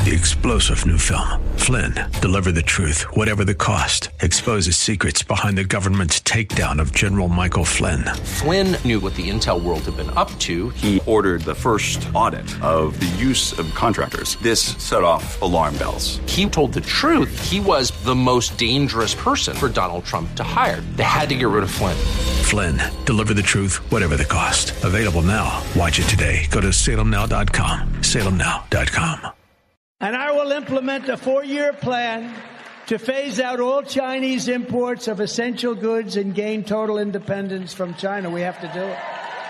The explosive new film, Flynn, deliver the truth, whatever the cost, exposes secrets behind the government's takedown of General Michael Flynn. Flynn knew what the intel world had been up to. He ordered the first audit of the use of contractors. This set off alarm bells. He told the truth. He was the most dangerous person for Donald Trump to hire. They had to get rid of Flynn. Flynn, deliver the truth, whatever the cost. Available now. Watch it today. Go to salemnow.com. salemnow.com. And I will implement a 4-year plan to phase out all Chinese imports of essential goods and gain total independence from China. We have to do it.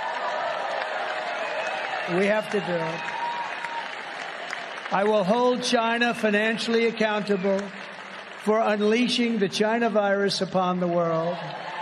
We have to do it. I will hold China financially accountable for unleashing the China virus upon the world.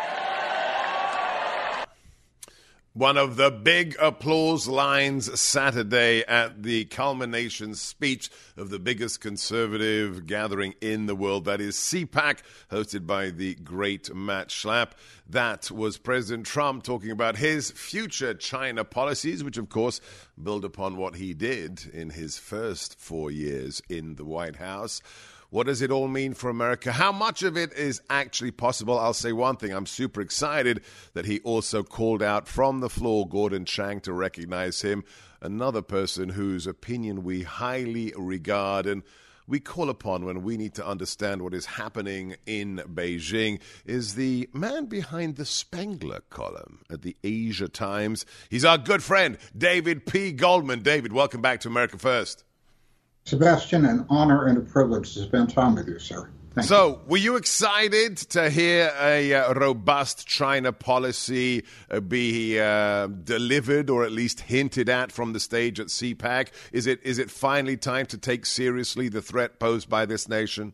One of the big applause lines Saturday at the culmination speech of the biggest conservative gathering in the world, that is CPAC, hosted by the great Matt Schlapp. That was President Trump talking about his future China policies, which of course build upon what he did in his first 4 years in the White House. What does it all mean for America? How much of it is actually possible? I'll say one thing. I'm super excited that he also called out from the floor Gordon Chang to recognize him, another person whose opinion we highly regard and we call upon when we need to understand what is happening in Beijing, is the man behind the Spengler column at the Asia Times. He's our good friend, David P. Goldman. David, welcome back to America First. Sebastian, an honor and a privilege to spend time with you, sir. Thank you. Were you excited to hear a robust China policy be delivered or at least hinted at from the stage at CPAC? Is it finally time to take seriously the threat posed by this nation?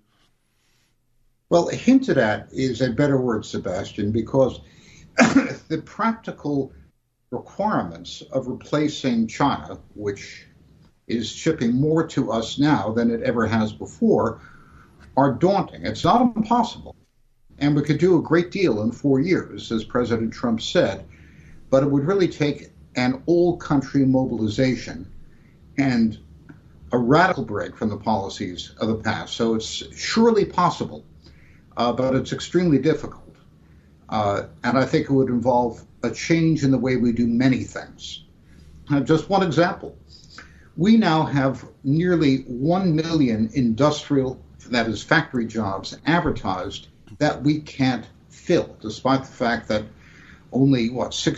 Well, hinted at is a better word, Sebastian, because the practical requirements of replacing China, which is shipping more to us now than it ever has before, are daunting. It's not impossible. And we could do a great deal in 4 years, as President Trump said, but it would really take an all-country mobilization and a radical break from the policies of the past. So it's surely possible, but it's extremely difficult. And I think it would involve a change in the way we do many things. Just one example. We now have nearly 1 million industrial, that is factory jobs, advertised that we can't fill, despite the fact that only,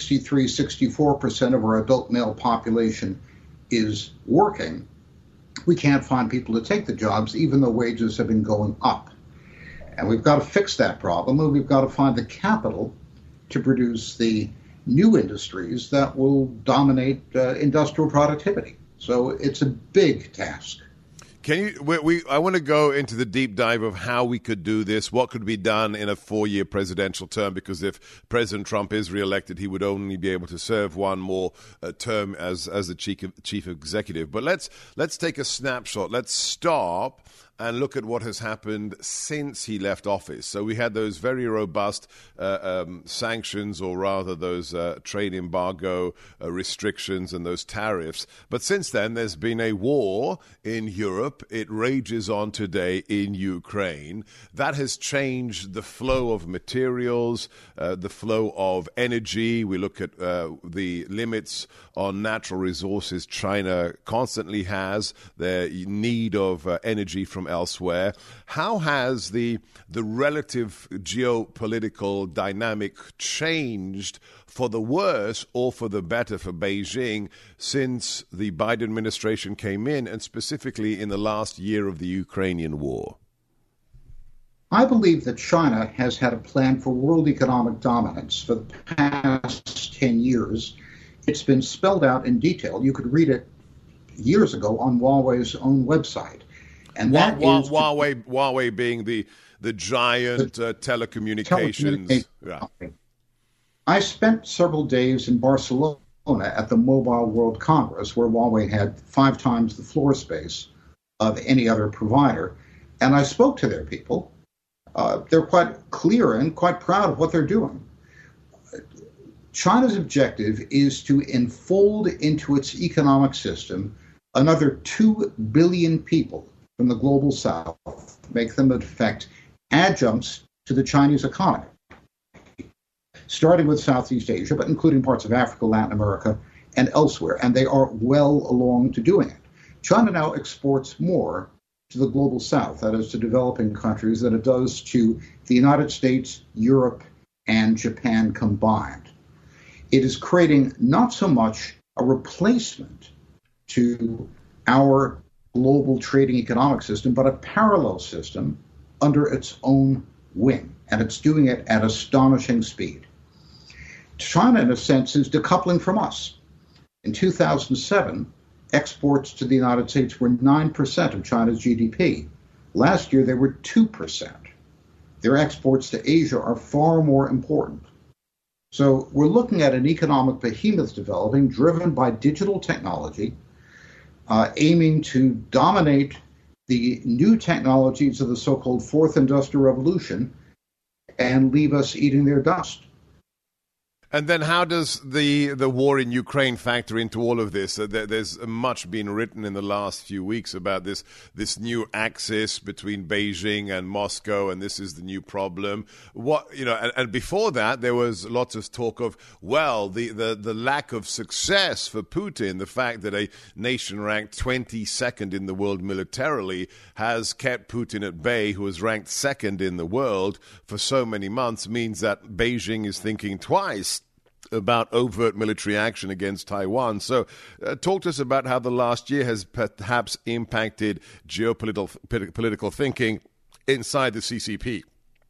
64% of our adult male population is working. We can't find people to take the jobs, even though wages have been going up. And we've got to fix that problem, and we've got to find the capital to produce the new industries that will dominate industrial productivity. So it's a big task. Can you? I want to go into the deep dive of how we could do this, what could be done in a 4-year presidential term, because if President Trump is reelected, he would only be able to serve one more term as the chief executive. But let's take a snapshot. Let's stop and look at what has happened since he left office. So we had those very robust sanctions, or rather those trade embargo restrictions and those tariffs. But since then, there's been a war in Europe. It rages on today in Ukraine. That has changed the flow of materials, the flow of energy. We look at the limits on natural resources China constantly has, their need of energy from elsewhere. How has the relative geopolitical dynamic changed for the worse or for the better for Beijing since the Biden administration came in, and specifically in the last year of the Ukrainian war? I believe that China has had a plan for world economic dominance for the past 10 years. It's been spelled out in detail. You could read it years ago on Huawei's own website. And that is Huawei being the giant telecommunications. Yeah. I spent several days in Barcelona at the Mobile World Congress, where Huawei had 5 times the floor space of any other provider, and I spoke to their people. They're quite clear and quite proud of what they're doing. China's objective is to enfold into its economic system another 2 billion people from the global south, make them, in effect, adjuncts to the Chinese economy, starting with Southeast Asia, but including parts of Africa, Latin America, and elsewhere. And they are well along to doing it. China now exports more to the global south, that is to developing countries, than it does to the United States, Europe, and Japan combined. It is creating not so much a replacement to our global trading economic system, but a parallel system under its own wing. And it's doing it at astonishing speed. China, in a sense, is decoupling from us. In 2007, exports to the United States were 9% of China's GDP. Last year, they were 2%. Their exports to Asia are far more important. So we're looking at an economic behemoth developing, driven by digital technology, aiming to dominate the new technologies of the so-called Fourth Industrial Revolution and leave us eating their dust. And then how does the war in Ukraine factor into all of this? There's much been written in the last few weeks about this new axis between Beijing and Moscow, and this is the new problem. And before that, there was lots of talk of, well, the lack of success for Putin, the fact that a nation ranked 22nd in the world militarily has kept Putin at bay, who was ranked second in the world for so many months, means that Beijing is thinking twice about overt military action against Taiwan. So talk to us about how the last year has perhaps impacted geopolitical thinking inside the CCP.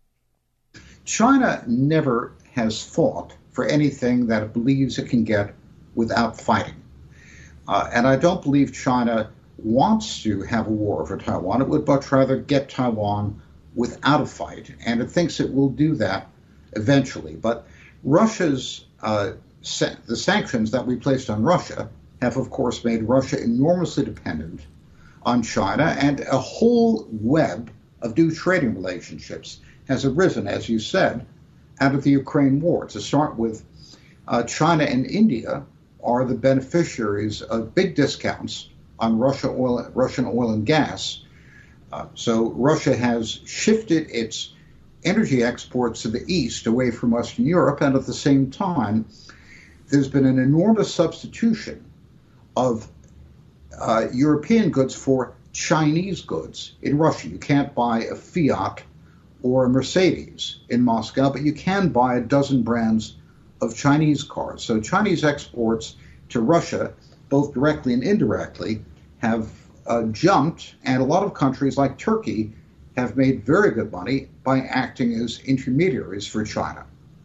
China never has fought for anything that it believes it can get without fighting. And I don't believe China wants to have a war over Taiwan. It would much rather get Taiwan without a fight, and it thinks it will do that eventually. But Russia's the sanctions that we placed on Russia have, of course, made Russia enormously dependent on China, and a whole web of new trading relationships has arisen, as you said, out of the Ukraine war. To start with, China and India are the beneficiaries of big discounts on Russian oil and gas. So Russia has shifted its energy exports to the east away from Western Europe, and at the same time, there's been an enormous substitution of European goods for Chinese goods in Russia. You can't buy a Fiat or a Mercedes in Moscow, but you can buy a dozen brands of Chinese cars. So Chinese exports to Russia, both directly and indirectly, have jumped, and a lot of countries like Turkey have made very good money by acting as intermediaries for China.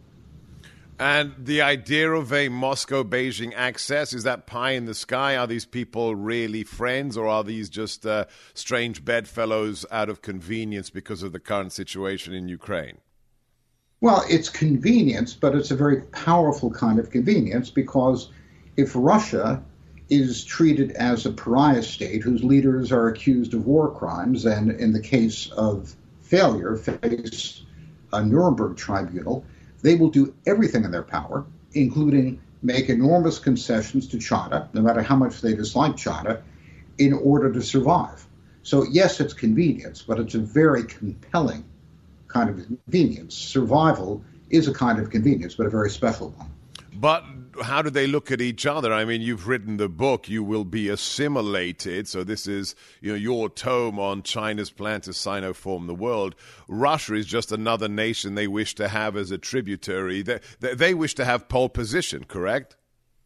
And the idea of a Moscow-Beijing access, is that pie in the sky? Are these people really friends, or are these just strange bedfellows out of convenience because of the current situation in Ukraine? Well, it's convenience, but it's a very powerful kind of convenience, because if Russia is treated as a pariah state whose leaders are accused of war crimes and, in the case of failure, face a Nuremberg tribunal, they will do everything in their power, including make enormous concessions to China, no matter how much they dislike China, in order to survive. So, yes, it's convenience, but it's a very compelling kind of convenience. Survival is a kind of convenience, but a very special one. But how do they look at each other? I mean, you've written the book, You Will Be Assimilated. So this is, your tome on China's plan to Sinoform the world. Russia is just another nation they wish to have as a tributary. They wish to have pole position, correct?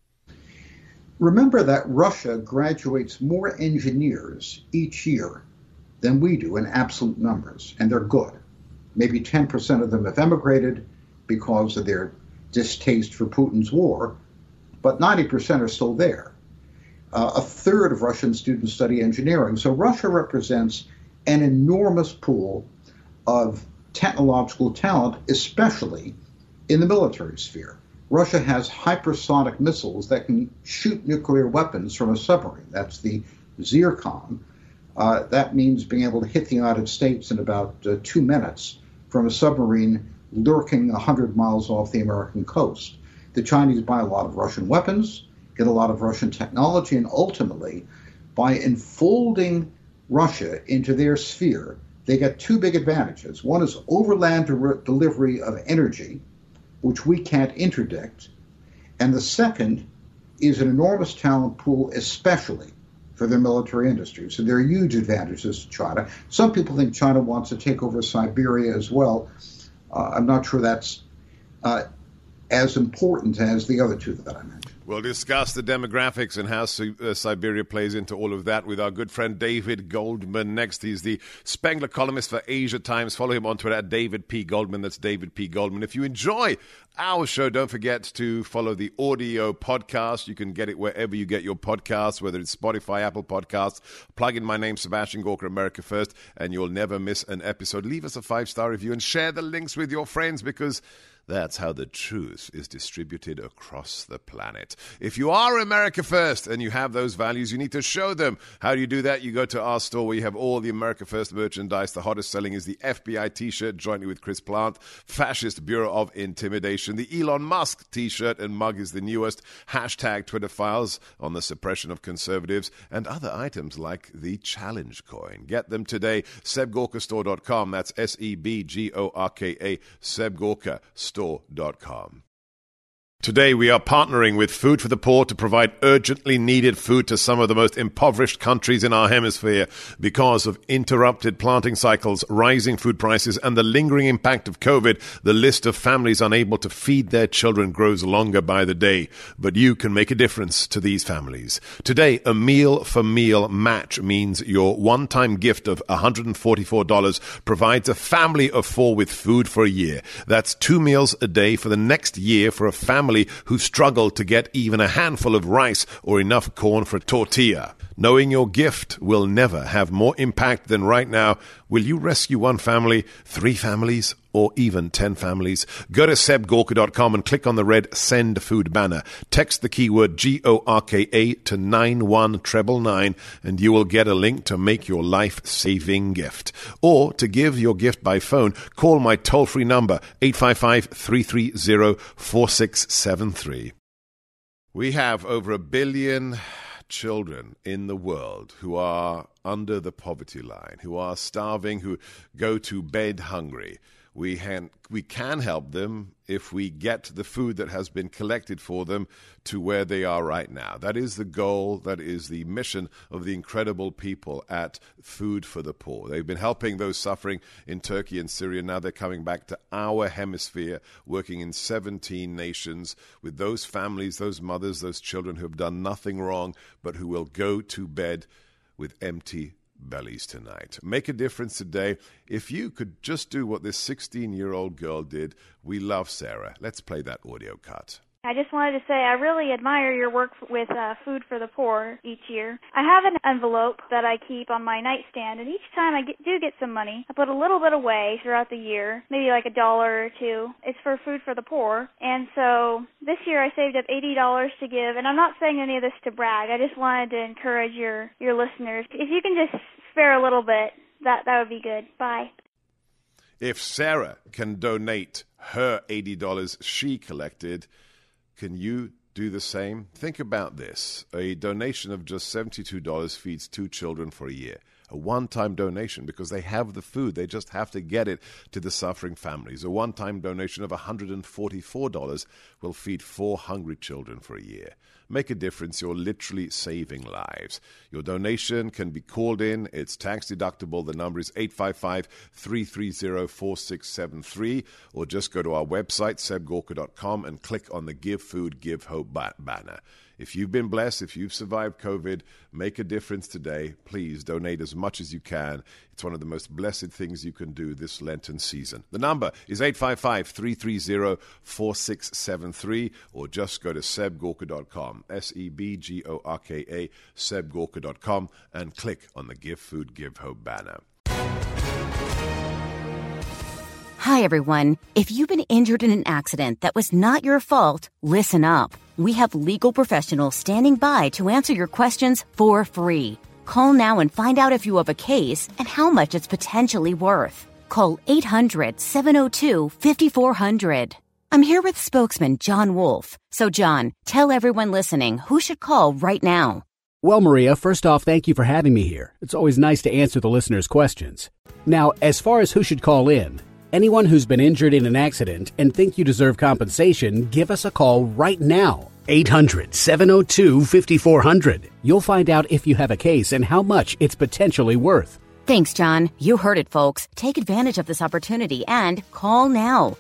Remember that Russia graduates more engineers each year than we do in absolute numbers, and they're good. Maybe 10% of them have emigrated because of their distaste for Putin's war, but 90% are still there. A third of Russian students study engineering. So Russia represents an enormous pool of technological talent, especially in the military sphere. Russia has hypersonic missiles that can shoot nuclear weapons from a submarine. That's the Zircon. That means being able to hit the United States in about 2 minutes from a submarine lurking 100 miles off the American coast. The Chinese buy a lot of Russian weapons, get a lot of Russian technology, and ultimately, by enfolding Russia into their sphere, they get two big advantages. One is overland delivery of energy, which we can't interdict. And the second is an enormous talent pool, especially for their military industry. So there are huge advantages to China. Some people think China wants to take over Siberia as well. I'm not sure that's as important as the other two that I mentioned. We'll discuss the demographics and how Siberia plays into all of that with our good friend David Goldman next. He's the Spengler columnist for Asia Times. Follow him on Twitter at David P. Goldman. That's David P. Goldman. If you enjoy our show, don't forget to follow the audio podcast. You can get it wherever you get your podcasts, whether it's Spotify, Apple Podcasts. Plug in my name, Sebastian Gorka, America First, and you'll never miss an episode. Leave us a 5-star review and share the links with your friends, because that's how the truth is distributed across the planet. If you are America First and you have those values, you need to show them. How do you do that? You go to our store where you have all the America First merchandise. The hottest selling is the FBI T-shirt, jointly with Chris Plant, Fascist Bureau of Intimidation. The Elon Musk T-shirt and mug is the newest. Hashtag Twitter Files on the suppression of conservatives, and other items like the Challenge coin. Get them today. SebGorkaStore.com. That's SEBGORKA. SebGorkaStore.com. Today we are partnering with Food for the Poor to provide urgently needed food to some of the most impoverished countries in our hemisphere. Because of interrupted planting cycles, rising food prices, and the lingering impact of COVID, the list of families unable to feed their children grows longer by the day. But you can make a difference to these families. Today, a meal for meal match means your one-time gift of $144 provides a family of 4 with food for a year. That's 2 meals a day for the next year for a family who struggled to get even a handful of rice or enough corn for a tortilla. Knowing your gift will never have more impact than right now. Will you rescue 1 family, 3 families, or even 10 families? Go to SebGorka.com and click on the red Send Food banner. Text the keyword GORKA to 91999 and you will get a link to make your life-saving gift. Or to give your gift by phone, call my toll-free number, 855-330-4673. We have over 1 billion children in the world who are under the poverty line, who are starving, who go to bed hungry. We can help them if we get the food that has been collected for them to where they are right now. That is the goal, that is the mission of the incredible people at Food for the Poor. They've been helping those suffering in Turkey and Syria. Now they're coming back to our hemisphere, working in 17 nations with those families, those mothers, those children who have done nothing wrong, but who will go to bed with empty bellies tonight. Make a difference today. If you could just do what this 16-year-old girl did, we love Sarah. Let's play that audio cut. I just wanted to say I really admire your work with Food for the Poor each year. I have an envelope that I keep on my nightstand, and each time I do get some money, I put a little bit away throughout the year, maybe like $1 or $2. It's for Food for the Poor. And so this year I saved up $80 to give, and I'm not saying any of this to brag. I just wanted to encourage your listeners. If you can just spare a little bit, that would be good. Bye. If Sarah can donate her $80 she collected, can you do the same? Think about this. A donation of just $72 feeds 2 children for a year. A one-time donation because they have the food. They just have to get it to the suffering families. A one-time donation of $144 will feed 4 hungry children for a year. Make a difference. You're literally saving lives. Your donation can be called in. It's tax deductible. The number is 855-330-4673, or just go to our website, sebgorka.com, and click on the Give Food, Give Hope banner. If you've been blessed, if you've survived COVID, make a difference today. Please donate as much as you can. It's one of the most blessed things you can do this Lenten season. The number is 855-330-4673, or just go to sebgorka.com, SEBGORKA, sebgorka.com, and click on the Give Food, Give Hope banner. Hi, everyone. If you've been injured in an accident that was not your fault, listen up. We have legal professionals standing by to answer your questions for free. Call now and find out if you have a case and how much it's potentially worth. Call 800-702-5400. I'm here with spokesman John Wolf. So, John, tell everyone listening who should call right now. Well, Maria, first off, thank you for having me here. It's always nice to answer the listeners' questions. Now, as far as who should call in, anyone who's been injured in an accident and think you deserve compensation, give us a call right now. 800-702-5400. You'll find out if you have a case and how much it's potentially worth. Thanks, John. You heard it, folks. Take advantage of this opportunity and call now.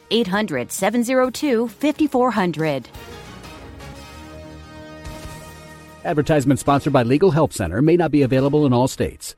800-702-5400. Advertisement sponsored by Legal Help Center. May not be available in all states.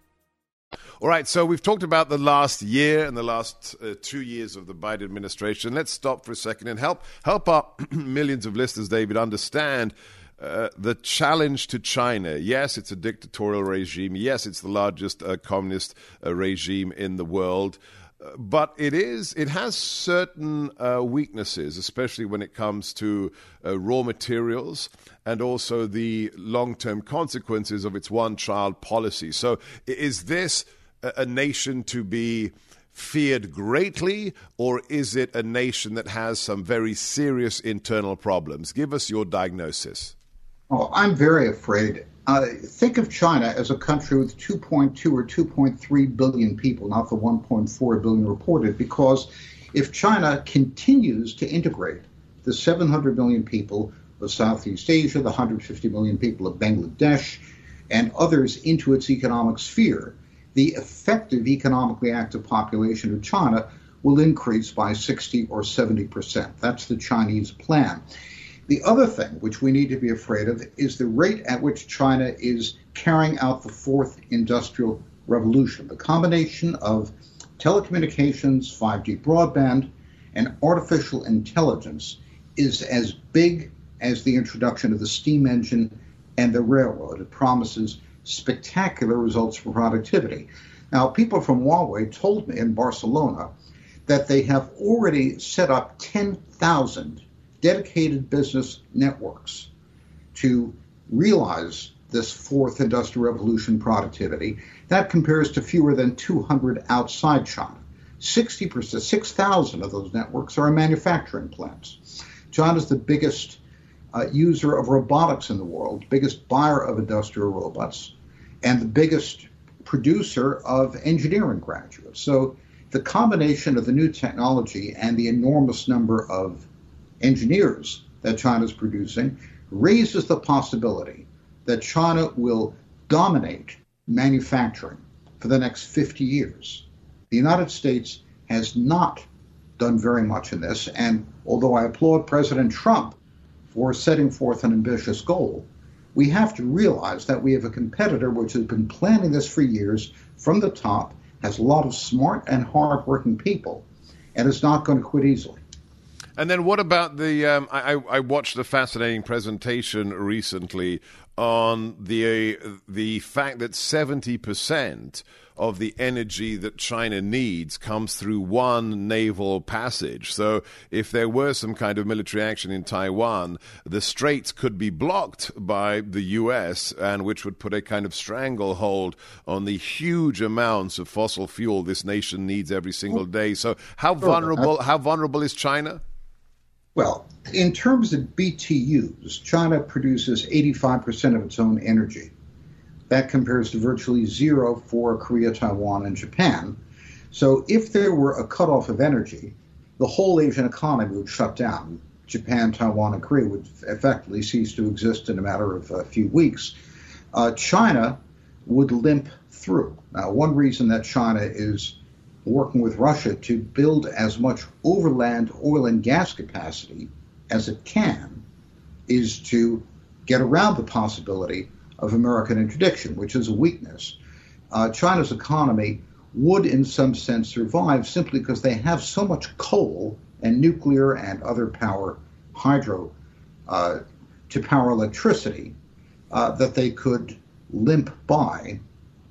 All right, so we've talked about the last year and the last 2 years of the Biden administration. Let's stop for a second and help our millions of listeners, David, understand the challenge to China. Yes, it's a dictatorial regime. Yes, it's the largest communist regime in the world. But it has certain weaknesses, especially when it comes to raw materials and also the long-term consequences of its one-child policy. So is this a nation to be feared greatly, or is it a nation that has some very serious internal problems? Give us your diagnosis. Oh, I'm very afraid. Think of China as a country with 2.2 or 2.3 billion people, not the 1.4 billion reported, because if China continues to integrate the 700 million people of Southeast Asia, the 150 million people of Bangladesh, and others into its economic sphere, the effective economically active population of China will increase by 60 or 70%. That's the Chinese plan. The other thing which we need to be afraid of is the rate at which China is carrying out the fourth industrial revolution. The combination of telecommunications, 5G broadband, and artificial intelligence is as big as the introduction of the steam engine and the railroad. It promises spectacular results for productivity. Now, people from Huawei told me in Barcelona that they have already set up 10,000 dedicated business networks to realize this fourth industrial revolution productivity. That compares to fewer than 200 outside China. 60%, 6,000 of those networks are in manufacturing plants. China is the biggest user of robotics in the world, biggest buyer of industrial robots, and the biggest producer of engineering graduates. So the combination of the new technology and the enormous number of engineers that China is producing raises the possibility that China will dominate manufacturing for the next 50 years. The United States has not done very much in this, and although I applaud President Trump for setting forth an ambitious goal, we have to realize that we have a competitor which has been planning this for years from the top, has a lot of smart and hard-working people, and is not going to quit easily. And then what about the, I watched a fascinating presentation recently on the fact that 70% of the energy that China needs comes through one naval passage. So if there were some kind of military action in Taiwan, the straits could be blocked by the U.S., and which would put a kind of stranglehold on the huge amounts of fossil fuel this nation needs every single day. So how vulnerable is China? Well, in terms of BTUs, China produces 85% of its own energy. That compares to virtually zero for Korea, Taiwan, and Japan. So if there were a cutoff of energy, the whole Asian economy would shut down. Japan, Taiwan, and Korea would effectively cease to exist in a matter of a few weeks. China would limp through. Now, one reason that China is working with Russia to build as much overland oil and gas capacity as it can is to get around the possibility of American interdiction, which is a weakness. China's economy would in some sense survive simply because they have so much coal and nuclear and other power, hydro, to power electricity, that they could limp by.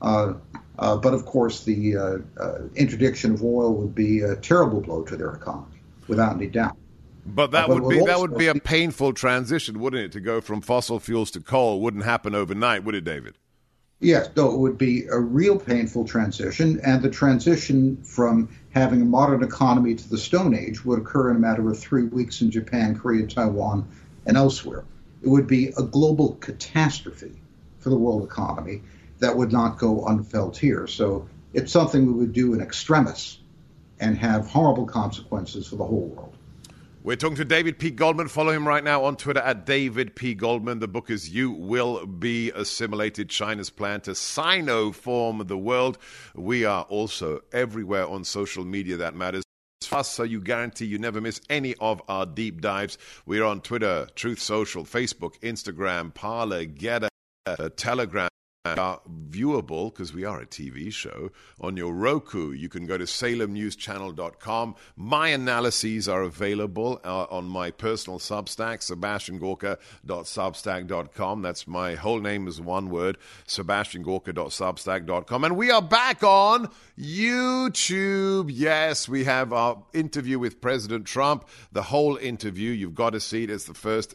But of course, the interdiction of oil would be a terrible blow to their economy, without any doubt. But that would be a painful transition, wouldn't it? To go from fossil fuels to coal wouldn't happen overnight, would it, David? Yes, no, it would be a real painful transition, and the transition from having a modern economy to the Stone Age would occur in a matter of 3 weeks in Japan, Korea, Taiwan, and elsewhere. It would be a global catastrophe for the world economy that would not go unfelt here. So it's something we would do in extremis and have horrible consequences for the whole world. We're talking to David P. Goldman. Follow him right now on Twitter at David P. Goldman. The book is You Will Be Assimilated, China's Plan to Sino-Form the World. We are also everywhere on social media that matters. Fast, so you guarantee you never miss any of our deep dives. We're on Twitter, Truth Social, Facebook, Instagram, Parler, Getter, Telegram. Are viewable, because we are a TV show, on your Roku. You can go to salemnewschannel.com. My analyses are available on my personal Substack, sebastiangorka.substack.com. That's my whole name is one word, sebastiangorka.substack.com. And we are back on YouTube. Yes, we have our interview with President Trump, the whole interview. You've got to see it. It's the first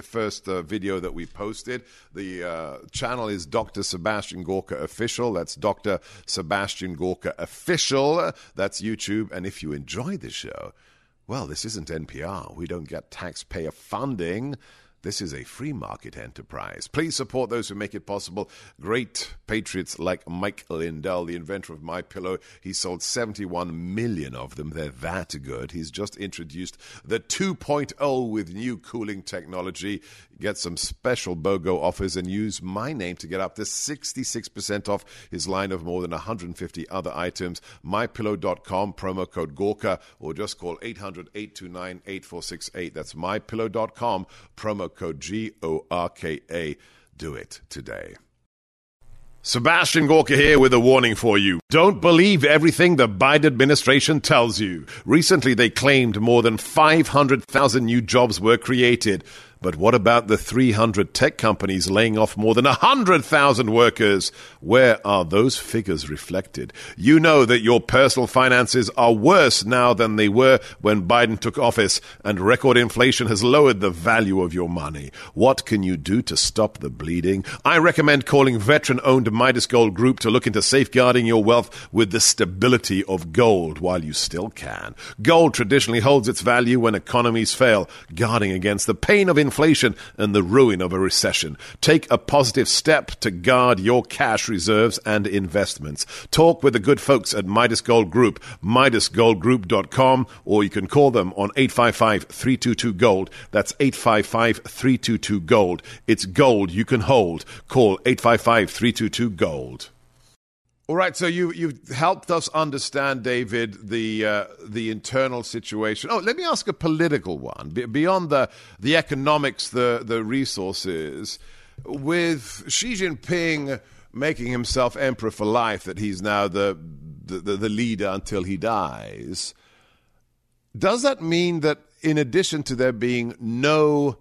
video that we posted. The channel is Dr. Sebastian Gorka Official. That's Dr. Sebastian Gorka Official. That's YouTube. And if you enjoy the show, well, this isn't NPR. We don't get taxpayer funding. This is a free market enterprise. Please support those who make it possible. Great patriots like Mike Lindell, the inventor of MyPillow. He sold 71 million of them. They're that good. He's just introduced the 2.0 with new cooling technology. Get some special BOGO offers and use my name to get up to 66% off his line of more than 150 other items. MyPillow.com, promo code Gorka, or just call 800-829-8468. That's MyPillow.com, promo code GORKA. Do it today. Sebastian Gorka here with a warning for you. Don't believe everything the Biden administration tells you. Recently, they claimed more than 500,000 new jobs were created. But what about the 300 tech companies laying off more than 100,000 workers? Where are those figures reflected? You know that your personal finances are worse now than they were when Biden took office, and record inflation has lowered the value of your money. What can you do to stop the bleeding? I recommend calling veteran-owned Midas Gold Group to look into safeguarding your wealth with the stability of gold while you still can. Gold traditionally holds its value when economies fail, guarding against the pain of inflation and the ruin of a recession. Take a positive step to guard your cash reserves and investments. Talk with the good folks at Midas Gold Group, MidasGoldGroup.com, or you can call them on 855-322-GOLD. That's 855-322-GOLD. It's gold you can hold. Call 855-322-GOLD. All right, so you've helped us understand, David, the internal situation. Oh, let me ask a political one. Beyond the economics, the resources, with Xi Jinping making himself emperor for life, that he's now the leader until he dies, does that mean that in addition to there being no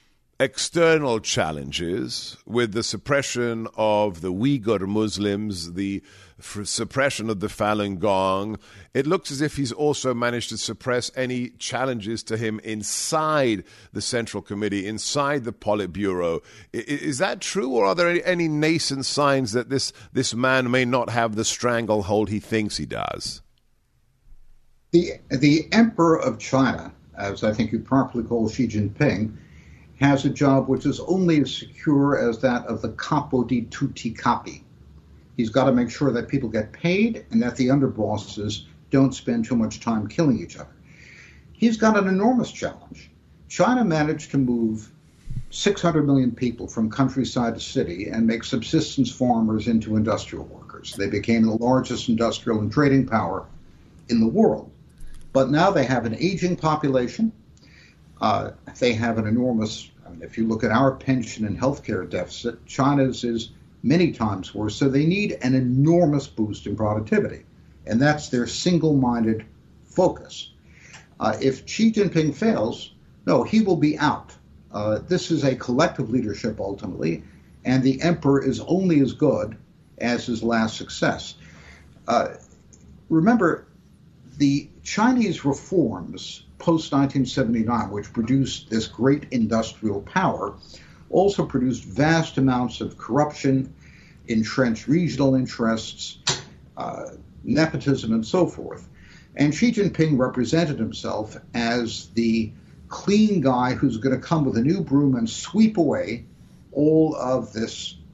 external challenges with the suppression of the Uyghur Muslims, the suppression of the Falun Gong, it looks as if he's also managed to suppress any challenges to him inside the Central Committee, inside the Politburo? Is that true, or are there any nascent signs that this man may not have the stranglehold he thinks he does? The Emperor of China, as I think you properly call Xi Jinping, has a job which is only as secure as that of the capo di tutti capi. He's got to make sure that people get paid and that the underbosses don't spend too much time killing each other. He's got an enormous challenge. China managed to move 600 million people from countryside to city and make subsistence farmers into industrial workers. They became the largest industrial and trading power in the world. But now they have an aging population. They have an enormous, if you look at our pension and healthcare deficit, China's is many times worse. So they need an enormous boost in productivity. And that's their single-minded focus. If Xi Jinping fails, no, he will be out. This is a collective leadership ultimately, and the emperor is only as good as his last success. Remember, the Chinese reforms post-1979, which produced this great industrial power, also produced vast amounts of corruption, entrenched regional interests, nepotism, and so forth. And Xi Jinping represented himself as the clean guy who's going to come with a new broom and sweep away all of this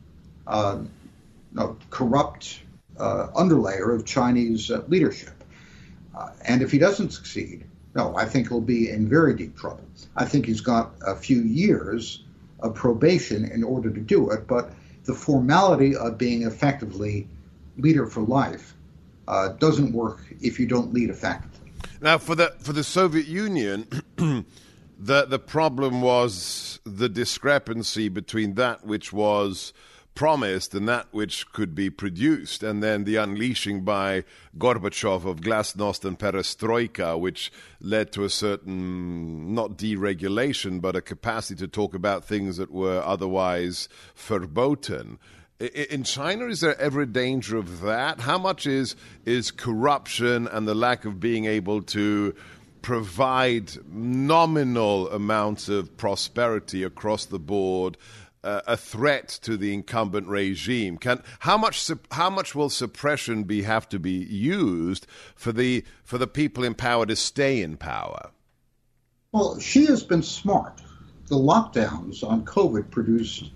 corrupt underlayer of Chinese leadership. And if he doesn't succeed, I think he'll be in very deep trouble. I think he's got a few years of probation in order to do it, but the formality of being effectively leader for life doesn't work if you don't lead effectively. Now, for the Soviet Union, the problem was the discrepancy between that which was promised and that which could be produced, and then the unleashing by Gorbachev of glasnost and perestroika, which led to a certain, not deregulation, but a capacity to talk about things that were otherwise verboten. In China, is there ever a danger of that? How much is corruption and the lack of being able to provide nominal amounts of prosperity across the board a threat to the incumbent regime? How much will suppression have to be used for the people in power to stay in power? Well, Xi has been smart. The lockdowns on COVID produced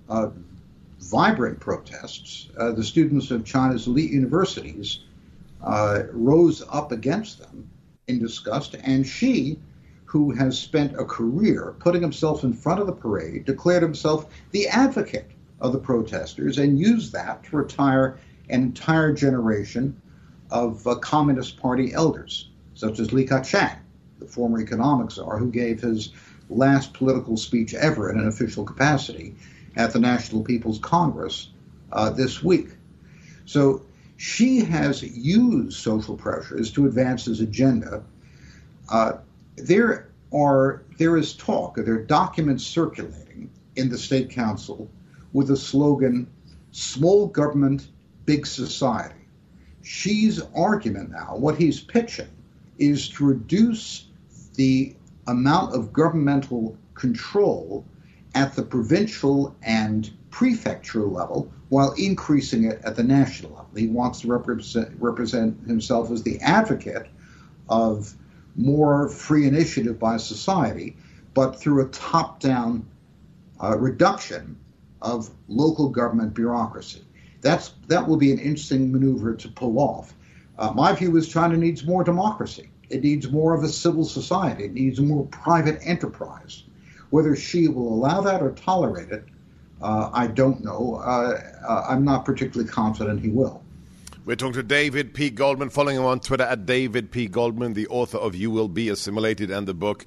vibrant protests. The students of China's elite universities rose up against them in disgust, and Xi, who has spent a career putting himself in front of the parade, declared himself the advocate of the protesters and used that to retire an entire generation of Communist Party elders, such as Li Keqiang, the former economic czar, who gave his last political speech ever in an official capacity at the National People's Congress this week. So Xi has used social pressures to advance his agenda. There is talk, there are documents circulating in the State Council with the slogan, small government, big society. Xi's argument now, what he's pitching, is to reduce the amount of governmental control at the provincial and prefecture level while increasing it at the national level. He wants to represent himself as the advocate of more free initiative by society, but through a top-down reduction of local government bureaucracy. That will be an interesting maneuver to pull off. My view is China needs more democracy. It needs more of a civil society. It needs more private enterprise. Whether Xi will allow that or tolerate it, I don't know. I'm not particularly confident he will. We're talking to David P. Goldman, following him on Twitter at David P. Goldman, the author of You Will Be Assimilated and the book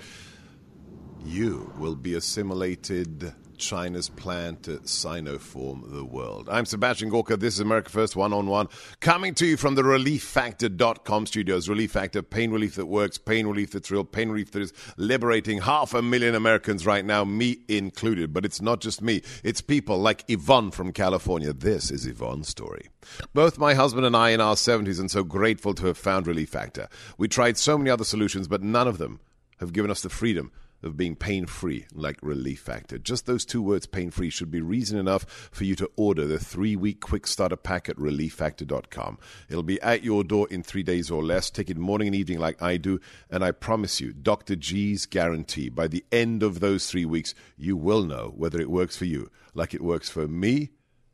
You Will Be Assimilated, China's Plan to Sinoform the World. I'm Sebastian Gorka. This is America First One-on-One, coming to you from the ReliefFactor.com studios. Relief Factor, pain relief that works, pain relief that's real, pain relief that is liberating 500,000 Americans right now, me included. But it's not just me. It's people like Yvonne from California. This is Yvonne's story. Both my husband and I in our 70s, and so grateful to have found Relief Factor. We tried so many other solutions, but none of them have given us the freedom of being pain-free like Relief Factor. Just those two words, pain-free, should be reason enough for you to order the 3-week quick starter pack at ReliefFactor.com. It'll be at your door in 3 days or less. Take it morning and evening like I do, and I promise you, Dr. G's guarantee, by the end of those 3 weeks, you will know whether it works for you like it works for me,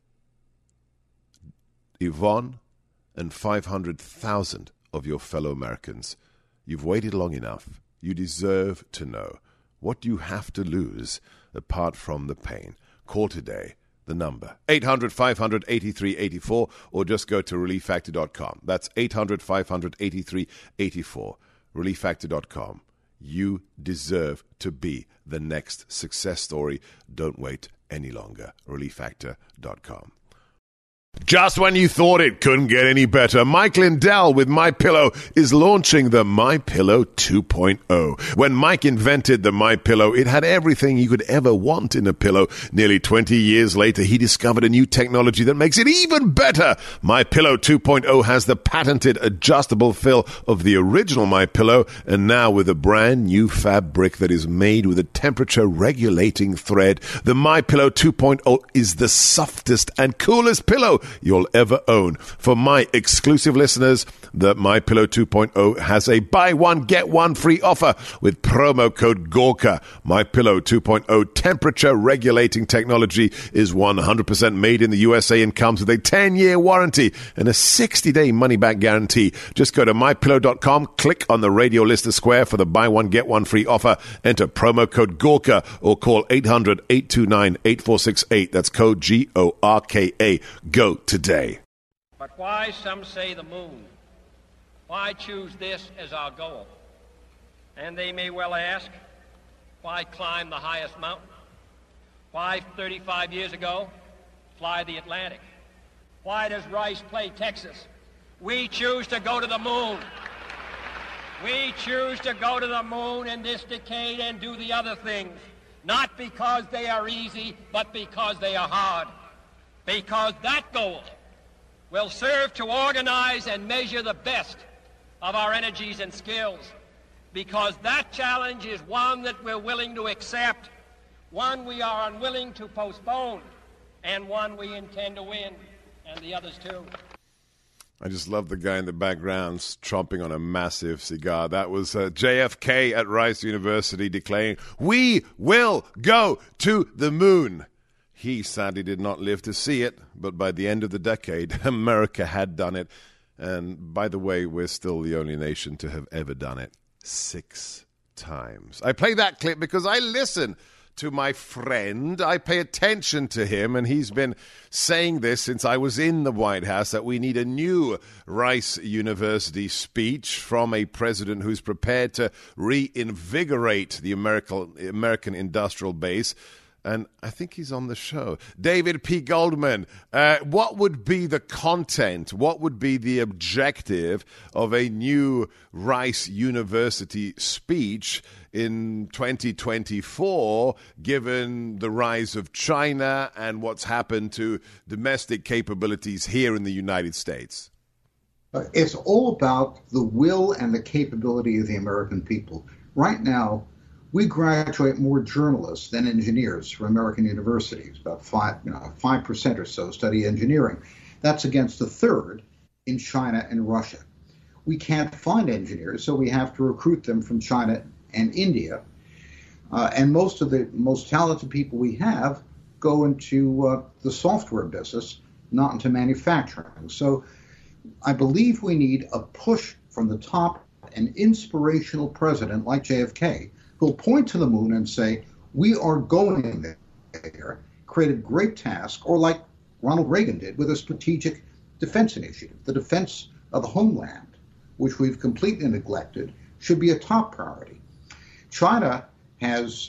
Yvonne, and 500,000 of your fellow Americans. You've waited long enough. You deserve to know. What do you have to lose apart from the pain? Call today. The number, 800-500-8384, or just go to ReliefFactor.com. That's 800-500-8384. ReliefFactor.com. You deserve to be the next success story. Don't wait any longer. ReliefFactor.com. Just when you thought it couldn't get any better, Mike Lindell with MyPillow is launching the MyPillow 2.0. When Mike invented the MyPillow, it had everything you could ever want in a pillow. Nearly 20 years later, he discovered a new technology that makes it even better. MyPillow 2.0 has the patented adjustable fill of the original MyPillow, and now with a brand new fabric that is made with a temperature-regulating thread. The MyPillow 2.0 is the softest and coolest pillow you'll ever own. For my exclusive listeners, the MyPillow 2.0 has a buy one, get one free offer with promo code Gorka. MyPillow 2.0 temperature regulating technology is 100% made in the USA and comes with a 10-year warranty and a 60-day money-back guarantee. Just go to MyPillow.com, click on the radio listener square for the buy one, get one free offer, enter promo code Gorka or call 800-829-8468. That's code Gorka. Go today. But why, some say, the moon? Why choose this as our goal? And they may well ask, why climb the highest mountain? Why, 35 years ago, fly the Atlantic? Why does Rice play Texas? We choose to go to the moon. We choose to go to the moon in this decade and do the other things, not because they are easy, but because they are hard. Because that goal will serve to organize and measure the best of our energies and skills. Because that challenge is one that we're willing to accept, one we are unwilling to postpone, and one we intend to win, and the others too. I just love the guy in the background chomping on a massive cigar. That was JFK at Rice University declaring, "We will go to the moon." He sadly did not live to see it, but by the end of the decade, America had done it. And by the way, we're still the only nation to have ever done it 6 times. I play that clip because I listen to my friend. I pay attention to him, and he's been saying this since I was in the White House, that we need a new Rice University speech from a president who's prepared to reinvigorate the American industrial base. And I think he's on the show. David P. Goldman, what would be the content, what would be the objective of a new Rice University speech in 2024, given the rise of China and what's happened to domestic capabilities here in the United States? It's all about the will and the capability of the American people. Right now, we graduate more journalists than engineers from American universities. About 5% or so study engineering. That's against a third in China and Russia. We can't find engineers, so we have to recruit them from China and India. And most of the most talented people we have go into the software business, not into manufacturing. So I believe we need a push from the top, an inspirational president like JFK, who'll point to the moon and say, we are going there, create a great task, or like Ronald Reagan did with a strategic defense initiative. The defense of the homeland, which we've completely neglected, should be a top priority. China has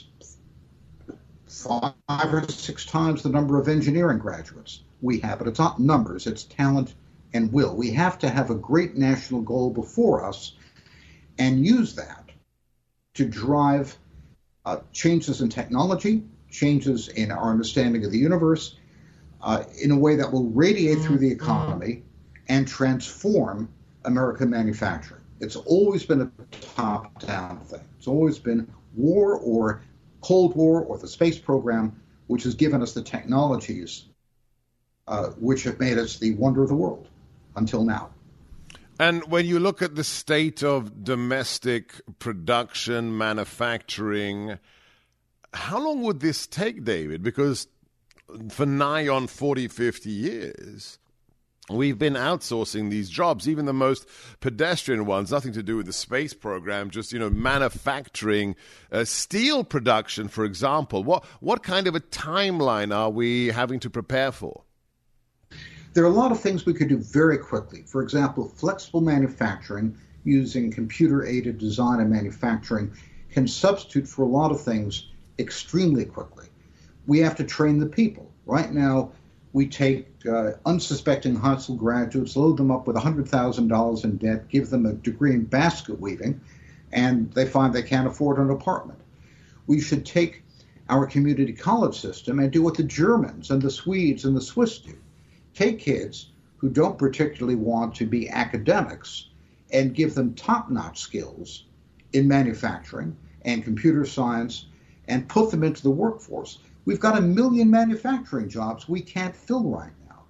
5 or 6 times the number of engineering graduates we have, but it's not numbers, it's talent and will. We have to have a great national goal before us and use that to drive changes in technology, changes in our understanding of the universe, in a way that will radiate through the economy and transform American manufacturing. It's always been a top-down thing. It's always been war or Cold War or the space program, which has given us the technologies which have made us the wonder of the world until now. And when you look at the state of domestic production, manufacturing, how long would this take, David? Because for nigh on 40, 50 years, we've been outsourcing these jobs, even the most pedestrian ones, nothing to do with the space program, just, manufacturing, steel production, for example. What kind of a timeline are we having to prepare for? There are a lot of things we could do very quickly. For example, flexible manufacturing using computer-aided design and manufacturing can substitute for a lot of things extremely quickly. We have to train the people. Right now, we take unsuspecting high school graduates, load them up with $100,000 in debt, give them a degree in basket weaving, and they find they can't afford an apartment. We should take our community college system and do what the Germans and the Swedes and the Swiss do. Take kids who don't particularly want to be academics and give them top-notch skills in manufacturing and computer science and put them into the workforce. We've got 1 million manufacturing jobs we can't fill right now.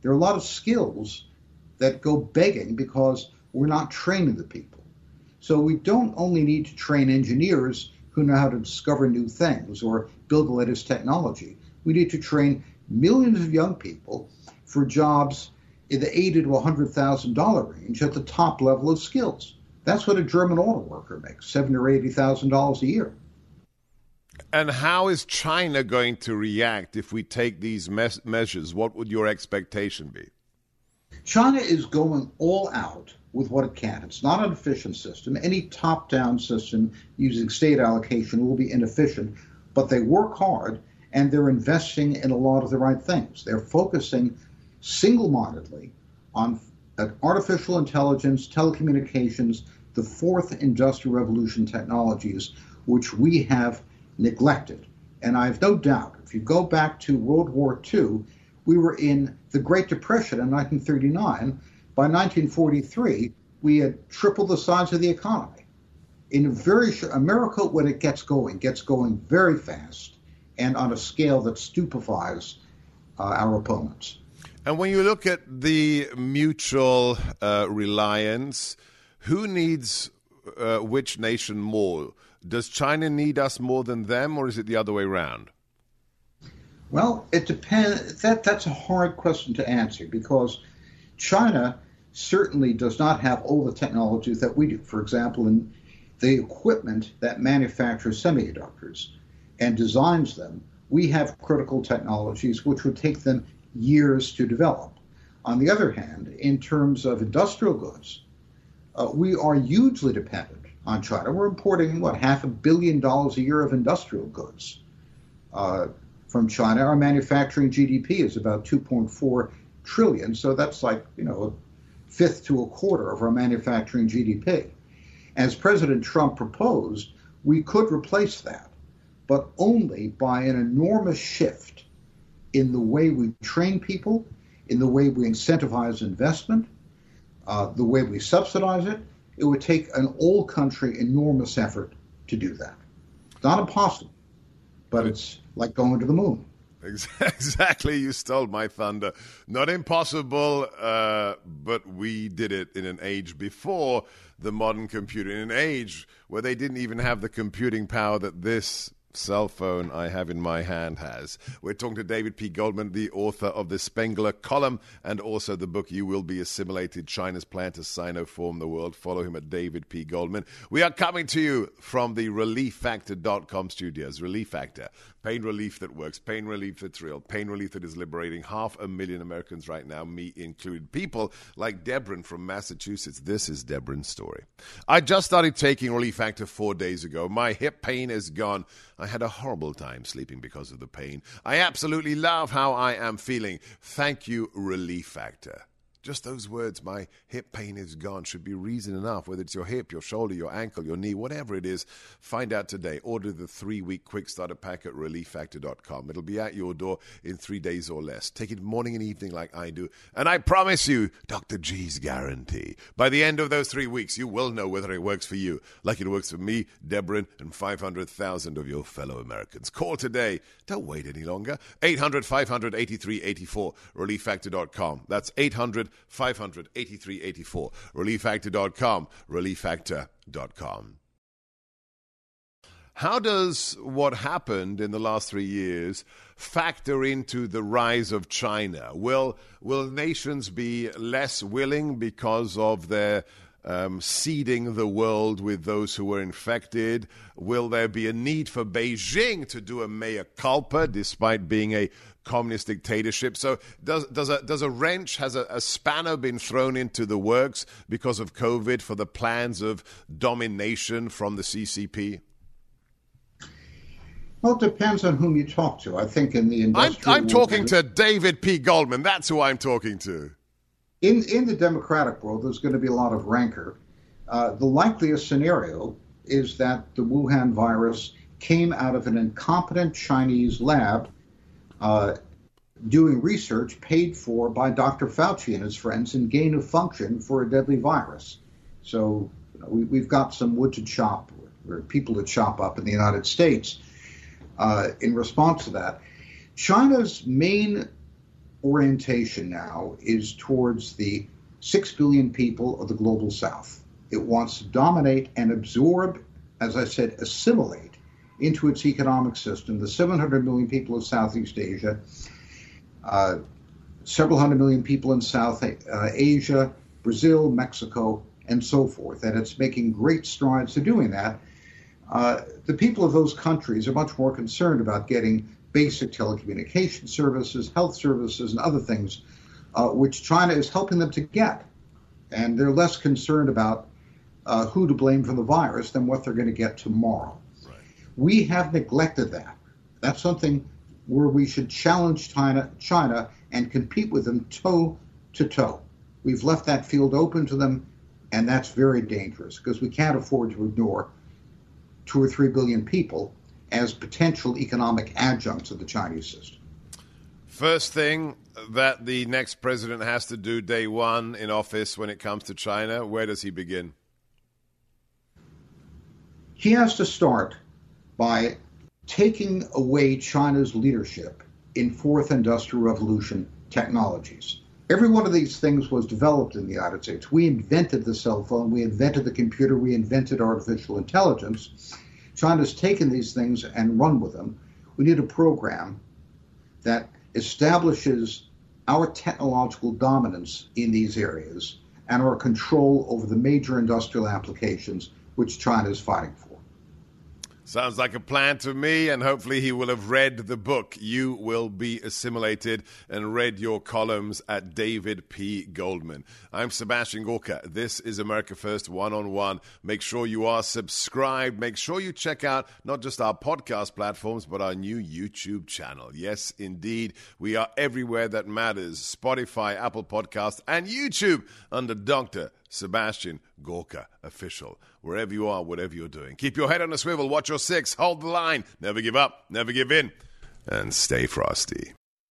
There are a lot of skills that go begging because we're not training the people. So we don't only need to train engineers who know how to discover new things or build the latest technology. We need to train millions of young people for jobs in the $80,000 to $100,000 range at the top level of skills. That's what a German auto worker makes, $70,000 or $80,000 a year. And how is China going to react if we take these measures? What would your expectation be? China is going all out with what it can. It's not an efficient system. Any top-down system using state allocation will be inefficient, but they work hard and they're investing in a lot of the right things. They're focusing single-mindedly on artificial intelligence, telecommunications, the fourth industrial revolution technologies, which we have neglected. And I have no doubt, if you go back to World War II, we were in the Great Depression in 1939. By 1943, we had tripled the size of the economy. In a very short, America, when it gets going very fast and on a scale that stupefies our opponents. And when you look at the mutual reliance, who needs which nation more? Does China need us more than them, or is it the other way around? Well, it depends. That's a hard question to answer because China certainly does not have all the technologies that we do. For example, in the equipment that manufactures semiconductors and designs them, we have critical technologies which would take them years to develop. On the other hand, in terms of industrial goods, we are hugely dependent on China. We're importing, $500 million a year of industrial goods from China. Our manufacturing GDP is about $2.4 trillion, so that's like, a fifth to a quarter of our manufacturing GDP. As President Trump proposed, we could replace that, but only by an enormous shift in the way we train people, in the way we incentivize investment, the way we subsidize it. It would take an all-country enormous effort to do that. It's not impossible, but it's like going to the moon. Exactly. You stole my thunder. Not impossible, but we did it in an age before the modern computer, in an age where they didn't even have the computing power that this cell phone I have in my hand has. We're talking to David P. Goldman, the author of the Spengler column and also the book You Will Be Assimilated, China's Plan to Sinoform the World. Follow him at David P. Goldman. We are coming to you from the ReliefFactor.com studios. Relief Factor. Pain relief that works, pain relief that's real, pain relief that is liberating 500,000 Americans right now, me included. People like Debrin from Massachusetts. This is Debrin's story. I just started taking Relief Factor 4 days ago. My hip pain is gone. I had a horrible time sleeping because of the pain. I absolutely love how I am feeling. Thank you, Relief Factor. Just those words, my hip pain is gone, should be reason enough, whether it's your hip, your shoulder, your ankle, your knee, whatever it is. Find out today. Order the 3-week quick starter pack at ReliefFactor.com. It'll be at your door in 3 days or less. Take it morning and evening like I do. And I promise you, Dr. G's guarantee, by the end of those 3 weeks, you will know whether it works for you, like it works for me, Debrin, and 500,000 of your fellow Americans. Call today. Don't wait any longer. 800-500-8384, ReliefFactor.com. That's 800-500-8384, ReliefFactor.com, ReliefFactor.com. How does what happened in the last 3 years factor into the rise of China? Will nations be less willing because of their seeding the world with those who were infected? Will there be a need for Beijing to do a mea culpa despite being a communist dictatorship? So does a wrench, has a spanner been thrown into the works because of COVID for the plans of domination from the CCP? Well, it depends on whom you talk to. I think in the industrial I'm talking to David P. Goldman. That's who I'm talking to. In the democratic world, there's going to be a lot of rancor. The likeliest scenario is that the Wuhan virus came out of an incompetent Chinese lab doing research paid for by Dr. Fauci and his friends in gain of function for a deadly virus. So we've got some wood to chop, or people to chop up in the United States in response to that. China's main orientation now is towards the 6 billion people of the global south. It wants to dominate and absorb, as I said, assimilate into its economic system the 700 million people of Southeast Asia, several hundred million people in South Asia, Brazil, Mexico, and so forth. And it's making great strides to doing that. The people of those countries are much more concerned about getting basic telecommunication services, health services, and other things, which China is helping them to get. And they're less concerned about who to blame for the virus than what they're going to get tomorrow. Right. We have neglected that. That's something where we should challenge China and compete with them toe to toe. We've left that field open to them, and that's very dangerous because we can't afford to ignore 2 or 3 billion people as potential economic adjuncts of the Chinese system. First thing that the next president has to do day one in office when it comes to China, where does he begin? He has to start by taking away China's leadership in fourth industrial revolution technologies. Every one of these things was developed in the United States. We invented the cell phone, we invented the computer, we invented artificial intelligence. China's taken these things and run with them. We need a program that establishes our technological dominance in these areas and our control over the major industrial applications which China is fighting for. Sounds like a plan to me, and hopefully he will have read the book, You Will Be Assimilated, and read your columns at David P. Goldman. I'm Sebastian Gorka. This is America First One-on-One. Make sure you are subscribed. Make sure you check out not just our podcast platforms, but our new YouTube channel. Yes, indeed, we are everywhere that matters. Spotify, Apple Podcasts, and YouTube under Dr. Sebastian Gorka Official. Wherever you are, whatever you're doing, keep your head on a swivel, watch your six, hold the line, never give up, never give in, and stay frosty.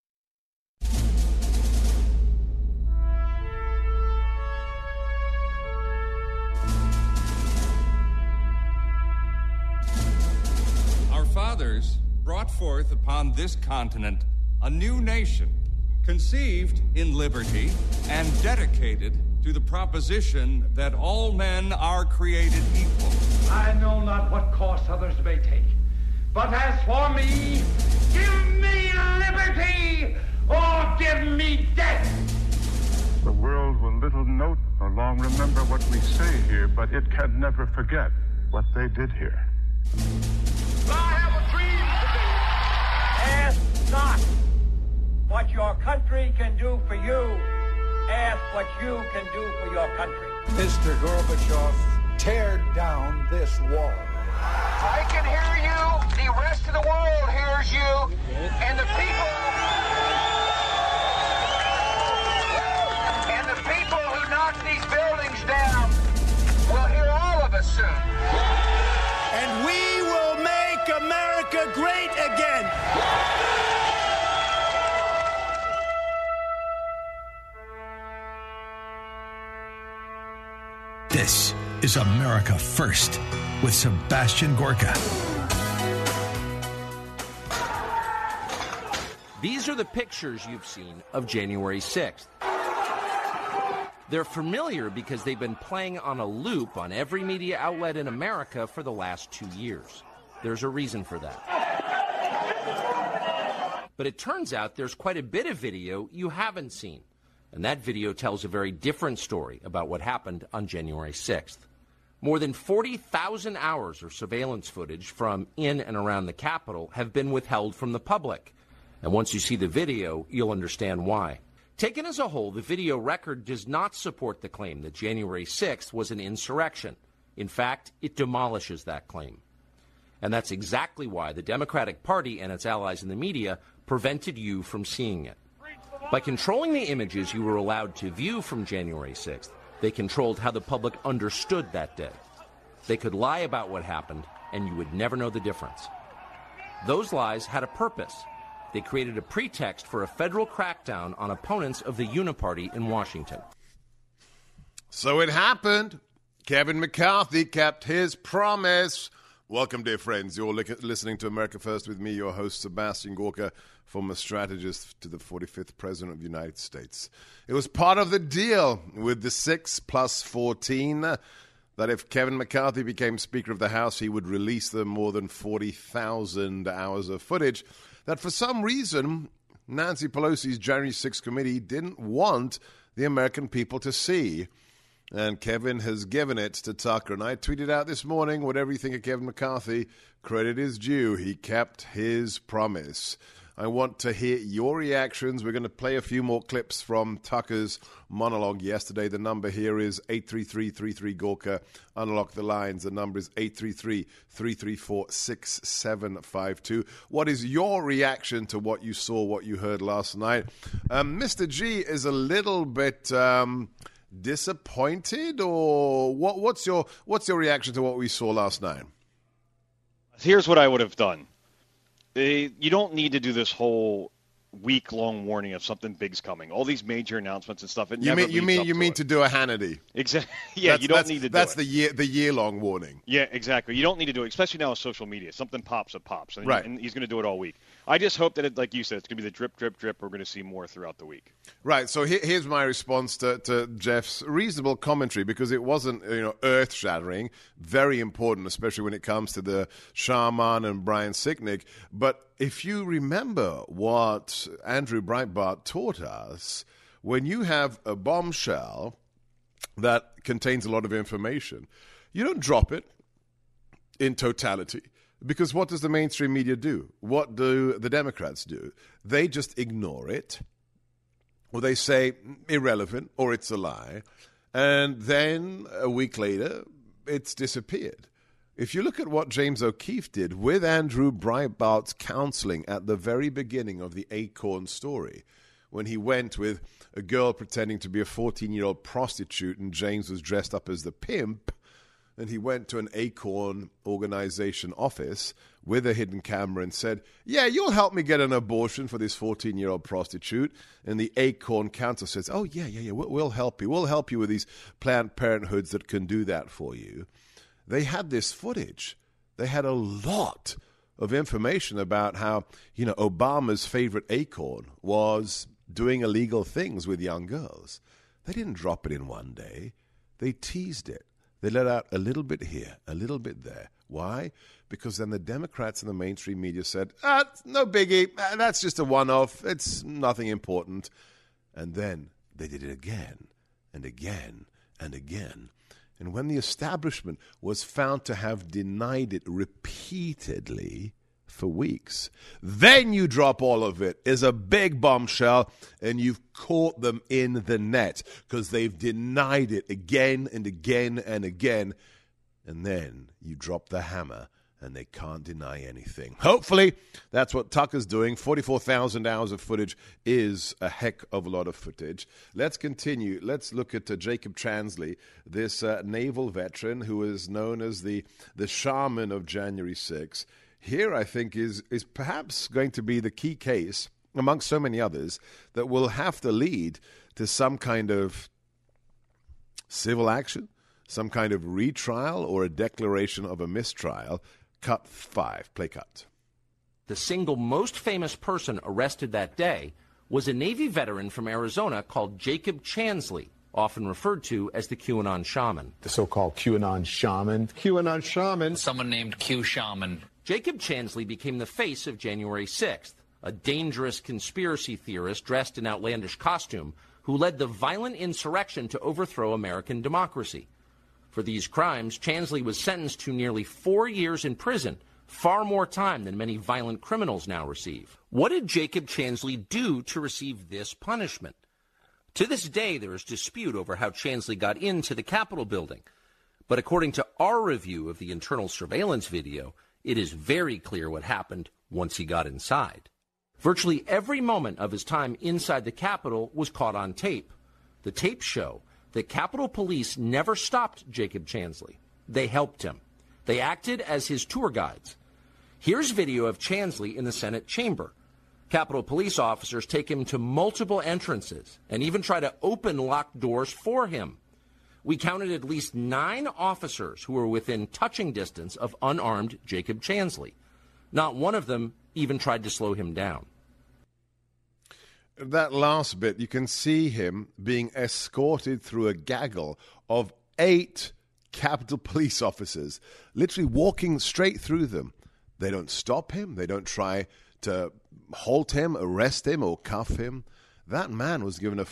Our fathers brought forth upon this continent a new nation, conceived in liberty and dedicated to the proposition that all men are created equal. I know not what course others may take, but as for me, give me liberty or give me death. The world will little note nor long remember what we say here, but it can never forget what they did here. I have a dream today. Ask not what your country can do for you. Ask what you can do for your country. Mr. Gorbachev, tear down this wall. I can hear you. The rest of the world hears you. And the people who knock these buildings down will hear all of us soon. And we will make America great again. This is America First with Sebastian Gorka. These are the pictures you've seen of January 6th. They're familiar because they've been playing on a loop on every media outlet in America for the last 2 years. There's a reason for that. But it turns out there's quite a bit of video you haven't seen. And that video tells a very different story about what happened on January 6th. More than 40,000 hours of surveillance footage from in and around the Capitol have been withheld from the public. And once you see the video, you'll understand why. Taken as a whole, the video record does not support the claim that January 6th was an insurrection. In fact, it demolishes that claim. And that's exactly why the Democratic Party and its allies in the media prevented you from seeing it. By controlling the images you were allowed to view from January 6th, they controlled how the public understood that day. They could lie about what happened, and you would never know the difference. Those lies had a purpose. They created a pretext for a federal crackdown on opponents of the Uniparty in Washington. So it happened. Kevin McCarthy kept his promise. Welcome, dear friends. You're listening to America First with me, your host, Sebastian Gorka, former strategist to the 45th President of the United States. It was part of the deal with the 6+14 that if Kevin McCarthy became Speaker of the House, he would release the more than 40,000 hours of footage that for some reason Nancy Pelosi's January 6th committee didn't want the American people to see. And Kevin has given it to Tucker. And I tweeted out this morning, whatever you think of Kevin McCarthy, credit is due. He kept his promise. I want to hear your reactions. We're going to play a few more clips from Tucker's monologue yesterday. The number here is 833-33-GORKA. Unlock the lines. The number is 833-334-6752. What is your reaction to what you saw, what you heard last night? Mr. G is a little bit... disappointed, or what's your reaction to what we saw last night? Here's what I would have done. You don't need to do this whole week-long warning of something big's coming. All these major announcements and stuff. You mean to do a Hannity? Exactly. Yeah, you don't need to do it. That's the year-long warning. Yeah, exactly. You don't need to do it, especially now with social media. Something pops, it pops. And, right. And he's going to do it all week. I just hope that, like you said, it's going to be the drip, drip, drip. We're going to see more throughout the week. Right. So here's my response to Jeff's reasonable commentary, because it wasn't earth-shattering, very important, especially when it comes to the Sharman and Brian Sicknick. But if you remember what Andrew Breitbart taught us, when you have a bombshell that contains a lot of information, you don't drop it in totality. Because what does the mainstream media do? What do the Democrats do? They just ignore it, or they say irrelevant, or it's a lie, and then a week later, it's disappeared. If you look at what James O'Keefe did with Andrew Breitbart's counseling at the very beginning of the Acorn story, when he went with a girl pretending to be a 14-year-old prostitute and James was dressed up as the pimp, and he went to an Acorn organization office with a hidden camera and said, yeah, you'll help me get an abortion for this 14-year-old prostitute. And the Acorn counsel says, oh, yeah, we'll help you. We'll help you with these Planned Parenthoods that can do that for you. They had this footage. They had a lot of information about how, Obama's favorite Acorn was doing illegal things with young girls. They didn't drop it in one day. They teased it. They let out a little bit here, a little bit there. Why? Because then the Democrats and the mainstream media said, no biggie, that's just a one-off, it's nothing important. And then they did it again and again and again. And when the establishment was found to have denied it repeatedly for weeks, then you drop all of it as a big bombshell, and you've caught them in the net because they've denied it again and again and again. And then you drop the hammer and they can't deny anything. Hopefully, that's what Tucker's doing. 44,000 hours of footage is a heck of a lot of footage. Let's continue. Let's look at Jacob Chansley, this naval veteran who is known as the shaman of January 6th. Here, I think, is perhaps going to be the key case, amongst so many others, that will have to lead to some kind of civil action, some kind of retrial, or a declaration of a mistrial. Cut 5. Play cut. The single most famous person arrested that day was a Navy veteran from Arizona called Jacob Chansley, often referred to as the QAnon shaman. The so-called QAnon shaman. QAnon shaman. Someone named Q Shaman. Jacob Chansley became the face of January 6th, a dangerous conspiracy theorist dressed in outlandish costume who led the violent insurrection to overthrow American democracy. For these crimes, Chansley was sentenced to nearly 4 years in prison, far more time than many violent criminals now receive. What did Jacob Chansley do to receive this punishment? To this day, there is dispute over how Chansley got into the Capitol building. But according to our review of the internal surveillance video, it is very clear what happened once he got inside. Virtually every moment of his time inside the Capitol was caught on tape. The tapes show that Capitol Police never stopped Jacob Chansley. They helped him. They acted as his tour guides. Here's video of Chansley in the Senate chamber. Capitol Police officers take him to multiple entrances and even try to open locked doors for him. We counted at least 9 officers who were within touching distance of unarmed Jacob Chansley. Not one of them even tried to slow him down. That last bit, you can see him being escorted through a gaggle of 8 Capitol Police officers, literally walking straight through them. They don't stop him. They don't try to halt him, arrest him, or cuff him. That man was given a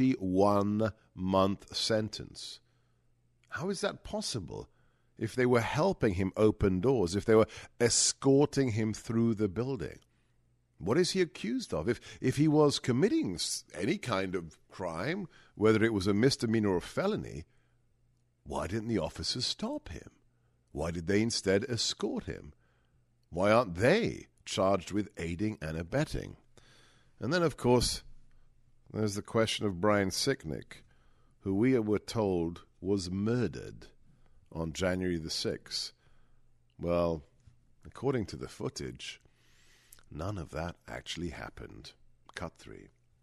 41-month sentence. How is that possible? If they were helping him open doors, if they were escorting him through the building. What is he accused of? If he was committing any kind of crime, whether it was a misdemeanor or felony, why didn't the officers stop him? Why did they instead escort him? Why aren't they charged with aiding and abetting? And then, of course, there's the question of Brian Sicknick, who we were told was murdered on January the 6th. Well, according to the footage, none of that actually happened. Cut 3.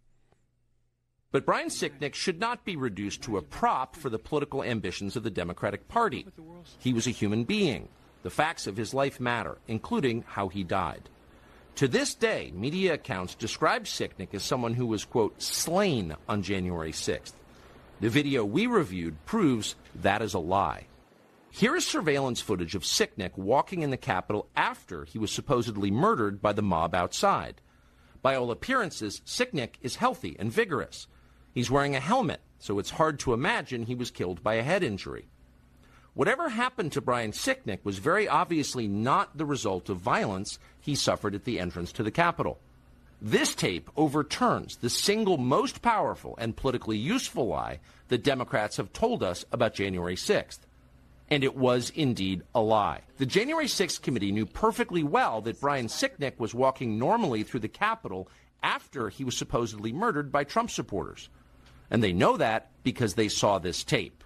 But Brian Sicknick should not be reduced to a prop for the political ambitions of the Democratic Party. He was a human being. The facts of his life matter, including how he died. To this day, media accounts describe Sicknick as someone who was, quote, slain on January 6th. The video we reviewed proves that is a lie. Here is surveillance footage of Sicknick walking in the Capitol after he was supposedly murdered by the mob outside. By all appearances, Sicknick is healthy and vigorous. He's wearing a helmet, so it's hard to imagine he was killed by a head injury. Whatever happened to Brian Sicknick was very obviously not the result of violence he suffered at the entrance to the Capitol. This tape overturns the single most powerful and politically useful lie that Democrats have told us about January 6th. And it was indeed a lie. The January 6th committee knew perfectly well that Brian Sicknick was walking normally through the Capitol after he was supposedly murdered by Trump supporters. And they know that because they saw this tape.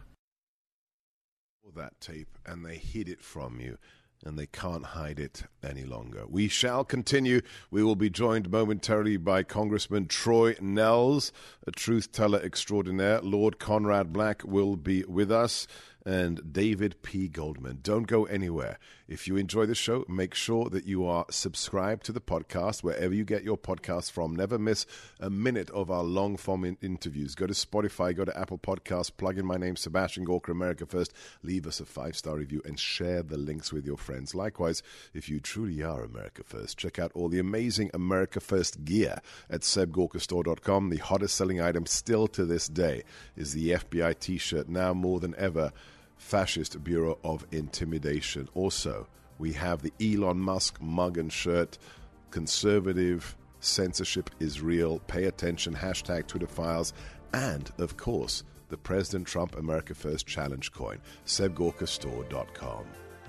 That tape, and they hid it from you, and they can't hide it any longer. We shall continue. We will be joined momentarily by Congressman Troy Nehls, a truth teller extraordinaire. Lord Conrad Black will be with us, and David P. Goldman. Don't go anywhere. If you enjoy the show, make sure that you are subscribed to the podcast wherever you get your podcasts from. Never miss a minute of our long-form interviews. Go to Spotify, go to Apple Podcasts, plug in my name, Sebastian Gorka, America First. Leave us a 5-star review and share the links with your friends. Likewise, if you truly are America First, check out all the amazing America First gear at sebgorkastore.com. The hottest selling item still to this day is the FBI t-shirt, now more than ever, Fascist Bureau of Intimidation. Also, we have the Elon Musk mug and shirt, conservative censorship is real, pay attention, hashtag Twitter Files, and, of course, the President Trump America First Challenge coin, sebgorkastore.com.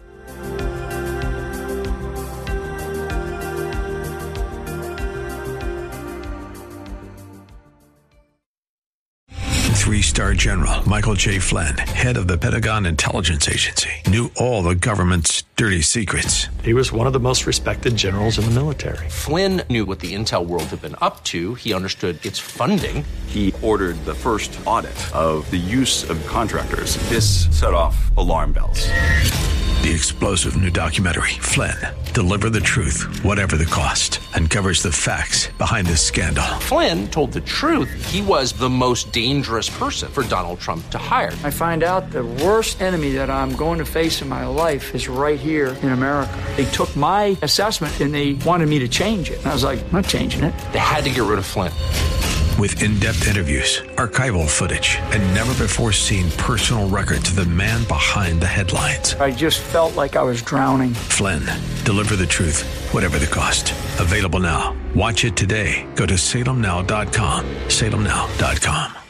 3-star General Michael J. Flynn, head of the Pentagon Intelligence Agency, knew all the government's dirty secrets. He was one of the most respected generals in the military. Flynn knew what the intel world had been up to. He understood its funding. He ordered the first audit of the use of contractors. This set off alarm bells. The explosive new documentary, Flynn, Deliver the Truth, Whatever the Cost, uncovers the facts behind this scandal. Flynn told the truth. He was the most dangerous person for Donald Trump to hire. I find out the worst enemy that I'm going to face in my life is right here in America. They took my assessment and they wanted me to change it. And I was like, I'm not changing it. They had to get rid of Flynn. With in-depth interviews, archival footage, and never-before-seen personal records of the man behind the headlines. I just felt like I was drowning. Flynn, Deliver the Truth, Whatever the Cost. Available now. Watch it today. Go to salemnow.com. salemnow.com.